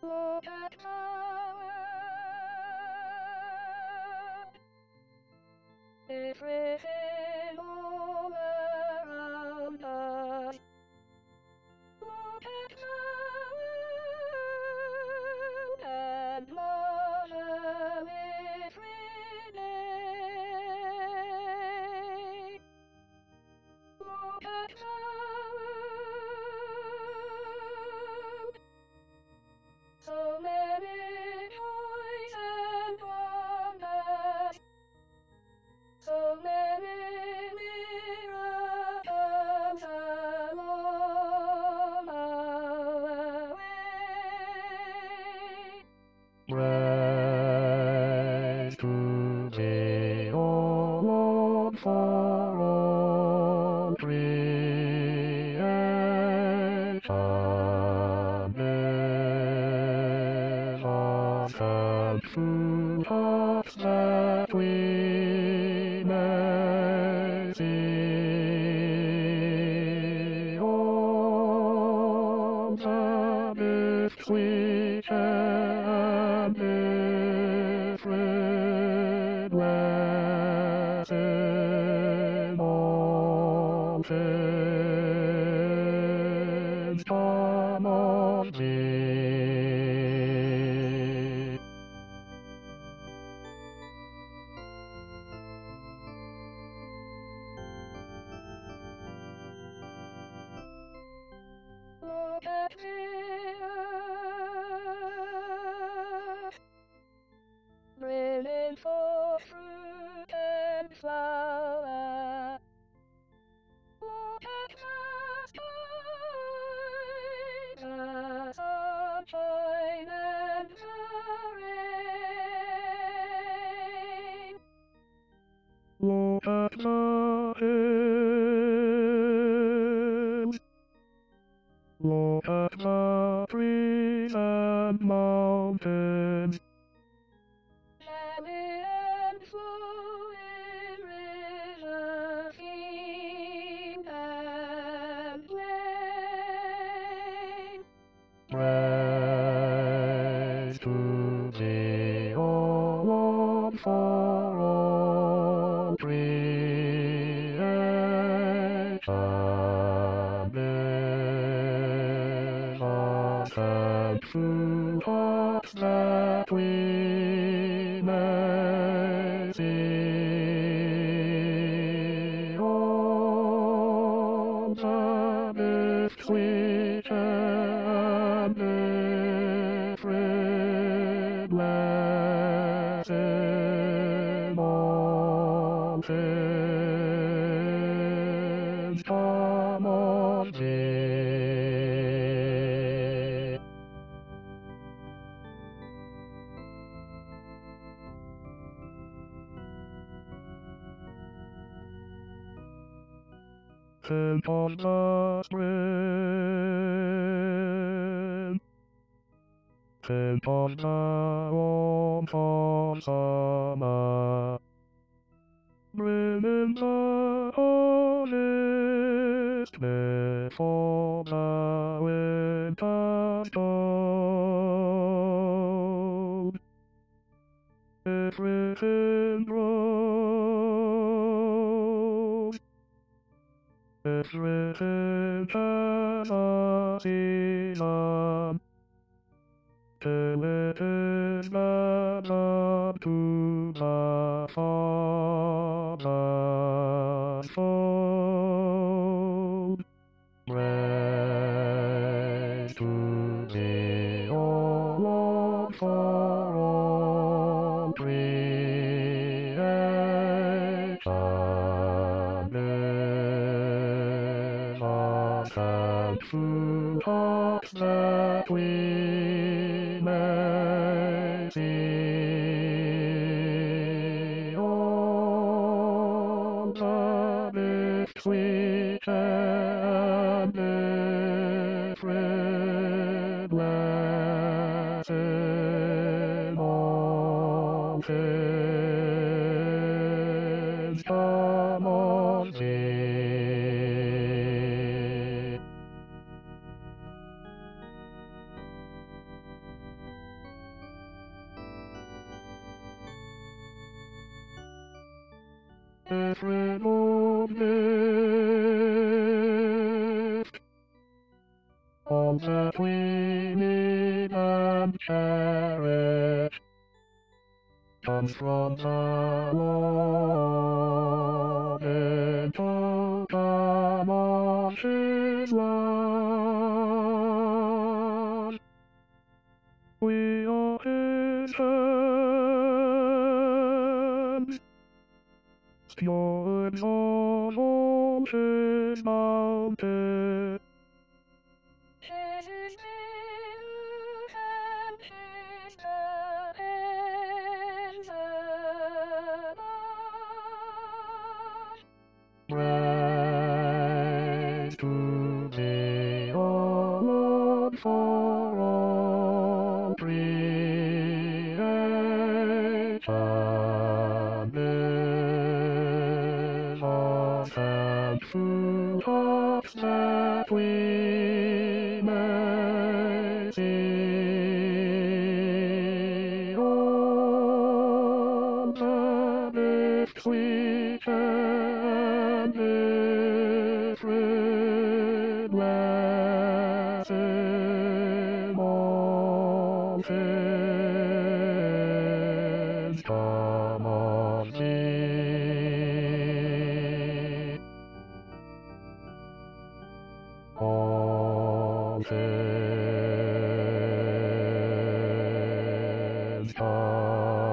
Look at the world. Everything all around us. Look at the world and marvel every day. Look at the world. So many joys and wonders. So many miracles along our way. Praise to thee, O Lord, for all creation. Give us and food us that we may see all the gifts we can different blessed mountains come on thee. Look at the earth, bringing forth fruit and flower. Look at the sky, the sunshine and the rain. Look at the hills. Look at the trees and mountains. Valley and flowing rivers, field and plain. Praise to thee, O Lord, for all creation. Give us and food us that we may see all the gifts we can different blessed mountains come on thee. Sent on the spring, sent on the warmth of summer, bringing the honest before the winter storm. Everything grows. It's written as a season, till it is gathered up to the Father's fold. Praise to thee, O Lord, for all creation. Give us and food us that we may see all the gifts we can different blessed mountains come on thee. different lift. All that we need and cherish comes from the Lord. It all come on His love. We are His hands, stewards on all His mountain. His is new and His the hands above. Praise to Thee, O Lord, for all creation is of thankful hearts that we may see all the gifts we can different blessed all things come of Thee. All things come